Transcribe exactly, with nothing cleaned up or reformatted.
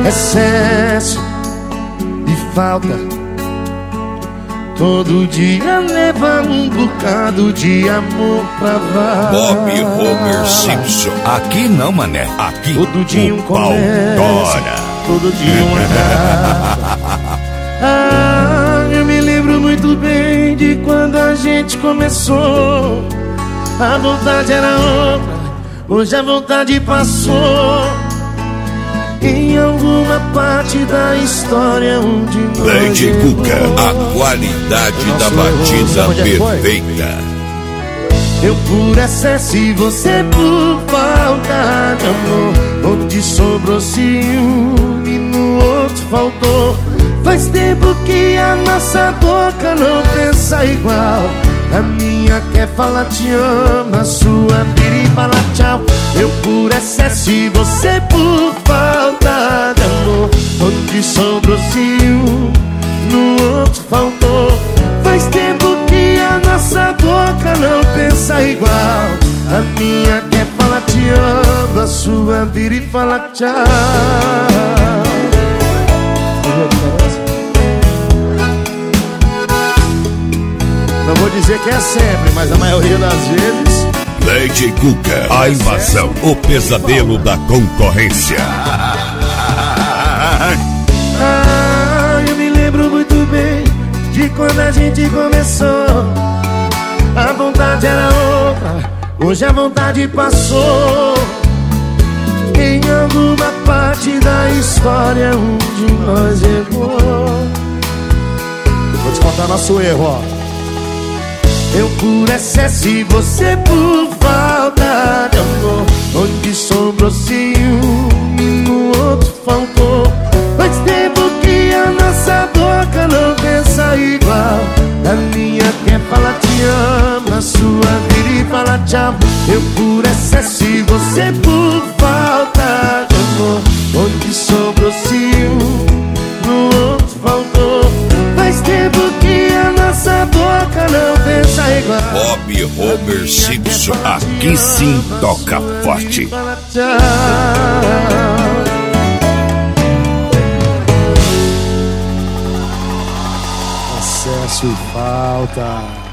excesso e falta. Todo dia leva um bocado de amor pra valer. Bob Homer Simpson. Aqui não, mané. Aqui todo dia um pau tora. Todo dia uma acaba. Ah, eu me lembro muito bem de quando a gente começou. A vontade era outra, hoje a vontade passou. Em alguma parte da história onde nós Lady Cuca, a qualidade da batida perfeita. Eu por excesso e você por falta de amor. Onde sobrou ciúme, no outro faltou. Faz tempo que a nossa boca não pensa igual. A minha quer falar te amo, a sua vira e fala tchau. Eu por excesso e você por falta de amor. Onde sobrou ciúme, no outro faltou. Faz tempo que a nossa boca não pensa igual. A minha quer falar te amo, a sua vira e fala tchau. Não vou dizer que é sempre, mas a maioria das vezes. Lady Cuca, a invasão, o pesadelo da concorrência. Ah, eu me lembro muito bem de quando a gente começou. A vontade era outra, hoje a vontade passou. Em alguma parte da história onde nós errou. Vou te contar nosso erro, ó. Eu por excesso e você por falta de amor. Onde sobrou ciúme, no outro faltou. Faz tempo que a nossa boca não pensa igual. A minha quer falar te amo, a sua vira e fala tchau. Eu por excesso e você por falta de amor. Onde sobrou ciúme, no outro faltou. Faz tempo que a nossa boca não pensa igual. Bob Homer Simpson, aqui sim toca forte. Excesso e falta.